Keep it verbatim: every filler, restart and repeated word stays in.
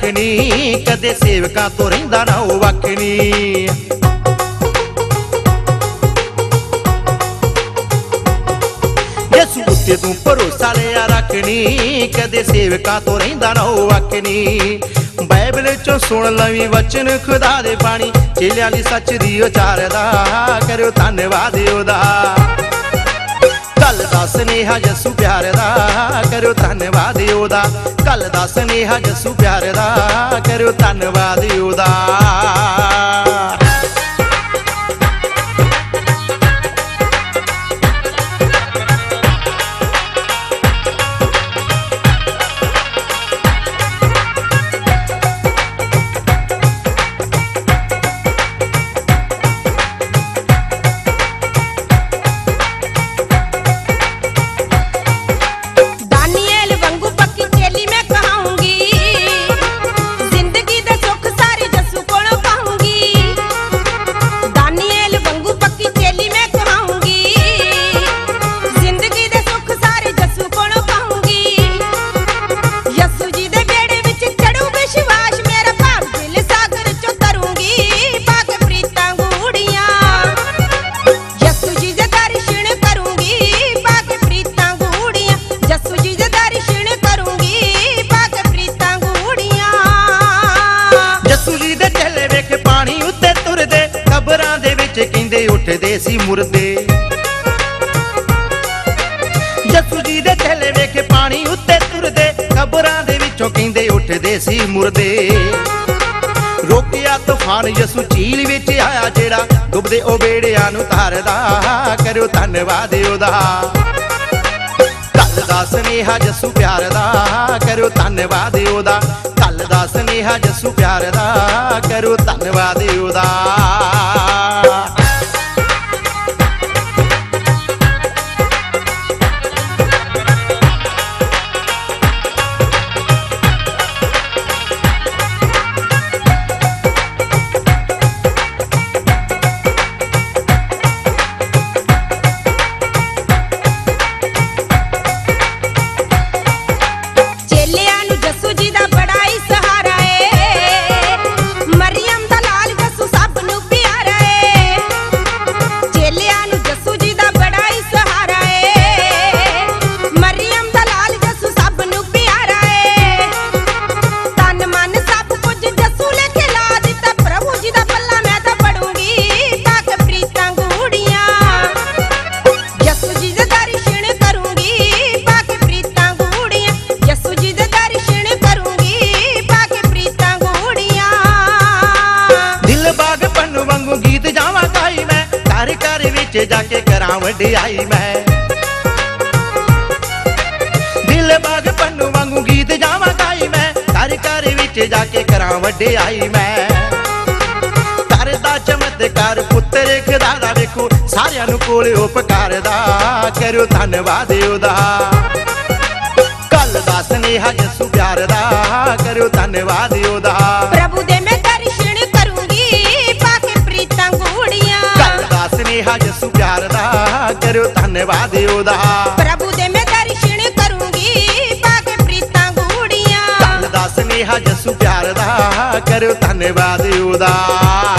रखनी, कदे सेवकां तो रहिंदा ना ओ वखनी। यसू उत्ते तू भरोसा लिया रखनी, कदे सेवकां तो रहिंदा ना ओ वखनी। बाइबल चों सुन लवी वचन खुदा दे बाणी, चेलियां दी सच दी उचारदा, करो धन्नवाद ओदा। कल दा स्नेहा यसू प्यार दा, करो धन्नवाद ओदा। कल दा स्नेहा यसू प्यार दा, करो धन्नवाद ओदा। कहंदे उठदे सी मुरदे, यसू जी दे चेले वेखे पानी उत्ते तुरदे, कबरां दे विचों कहंदे उठदे सी मुरदे। रोकिया तूफान यसू झील विच आया, जेड़ा डुबदे ओ बेड़ियां नूं तारदा, करो धन्नवाद ओदा। कल दा स्नेहा यसू प्यार दा, करो धन्नवाद ओदा। कल दा स्नेहा यसू प्यार दा, करो धन्नवाद ओदा। जाके करां वडियाई मैं, दिल बाग पन्नू वांगू गीत जावां गाई मैं, घर घर विच जाके करां वडियाई मैं। करदा चमत्कार पुत्तर खुदा दा, वेखो सारियां नूं कोल उपकारदा, करो धन्नवाद ओदा। कल दा स्नेहा यसू प्यार दा, करो धन्नवाद ओदा। प्रभु दे मैं दर्शन करूंगी, पाके प्रीतां गूढ़ियां। कल दा स्नेहा यसू प्यार दा, करो धन्नवाद ओदा। प्रभु दे मैं दर्शन करूंगी, पाके प्रीतां गूढ़ियां। कल दा स्नेहा यसू प्यार दा, करो धन्नवाद ओदा।